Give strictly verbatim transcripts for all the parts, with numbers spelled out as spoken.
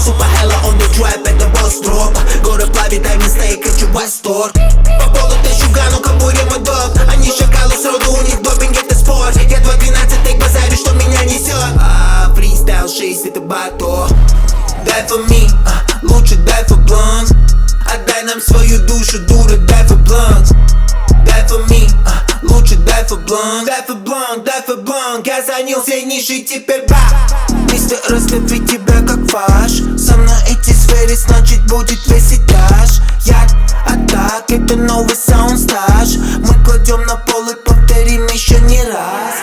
Super hella on the trap, это босс дроп. Город плавит, дай мне стейк, хочу восторг. По полу тащу гану, кабуре мой доп. Они шакалы сроду, у них допинг, это спорт. Я два двенадцать, так базарю, что меня несет. А, фристайл шесть, это бато. Дай for me, а, лучше дай for blunt. Отдай нам свою душу, дура, дай for blunt. Дай for me, а, лучше дай for blunt. Дай for blunt, дай for blunt. Я занялся ниже, теперь ба. Мистер, раздавить тебя как фаш. Со мной эти сферы, значит будет весь этаж. Я атак, это новый саундстаж. Мы кладем на пол и повторим еще не раз.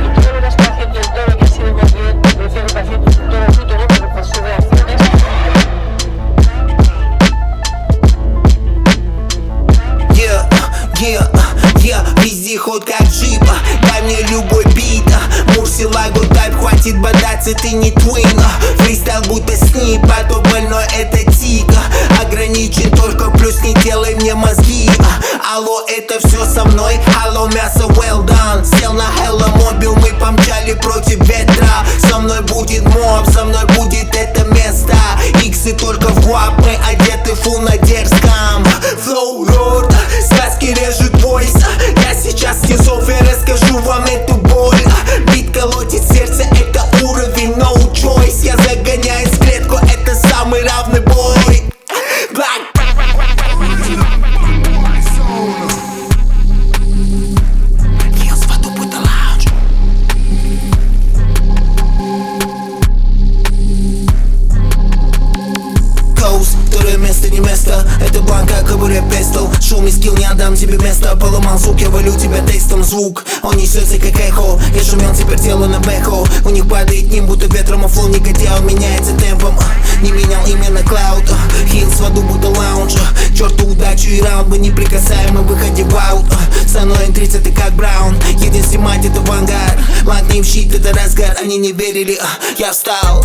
Yeah, yeah, везде ход как джип. Дай мне любой бит. Мурси, лагу, тайп, хватит бодаться, ты не твин. Фристайл будто снип, а то больной это тик. Ограничен только плюс, не делай мне мозги. Алло, это все со мной, алло, мясо well done. Сел на Hello Mobile, мы помчали против ветра. Со мной будет моб, со мной будет это место. Иксы только в гуап, мы одеты фул на дерзком. Flow Lord, сказки режет войс. Я сейчас низов и расскажу вам эту боль. Бит колотит сердце, это уровень no choice. Я загоняю в клетку, это самый равный бой. Black. Второе место не место, это бланка, кабуре пестол. Шум и скилл, не отдам тебе место. Поломал звук, я валю тебя тестом. Звук, он несется как эхо. Я шумел, теперь делаю на бэхо. У них падает ним, будто ветром, а флоу не хотел. Меняется темпом, не менял именно клауд. Хилс в аду, будто лаунж. Черту удачу и раунд, мы неприкасаемы, выходи в аут. Со мной эн тридцать, ты как Браун. Един снимать, это вангар. Ланг нейм щит, это разгар. Они не верили, я встал.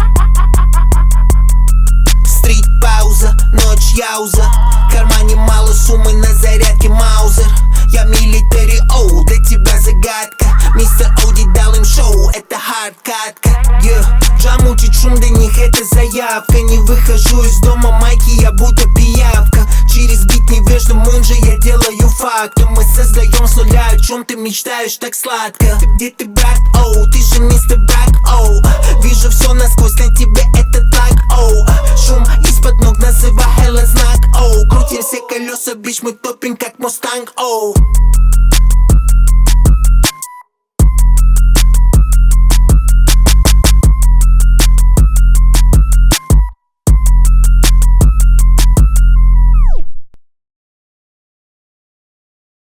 Стрит пауза, ночь яуза. В кармане мало суммы, на зарядке маузер. Я милитари, оу, для тебя загадка. Мистер Оуди дал им шоу, это хардкатка. Yeah. Джамучить шум для них это заявка. Не выхожу из дома, майки, я будто пиявка. Через бит невежным мунжа я делаю факты. Мы создаем с нуля, о чем ты мечтаешь так сладко. Ты где ты, брат, оу, ты же мистер Брак, оу. Вижу все насквозь, на тебе это так, оу. Шум из-под ног, называй hella знак, оу. Крутим все колеса, бич, мы топим как мустанг, оу.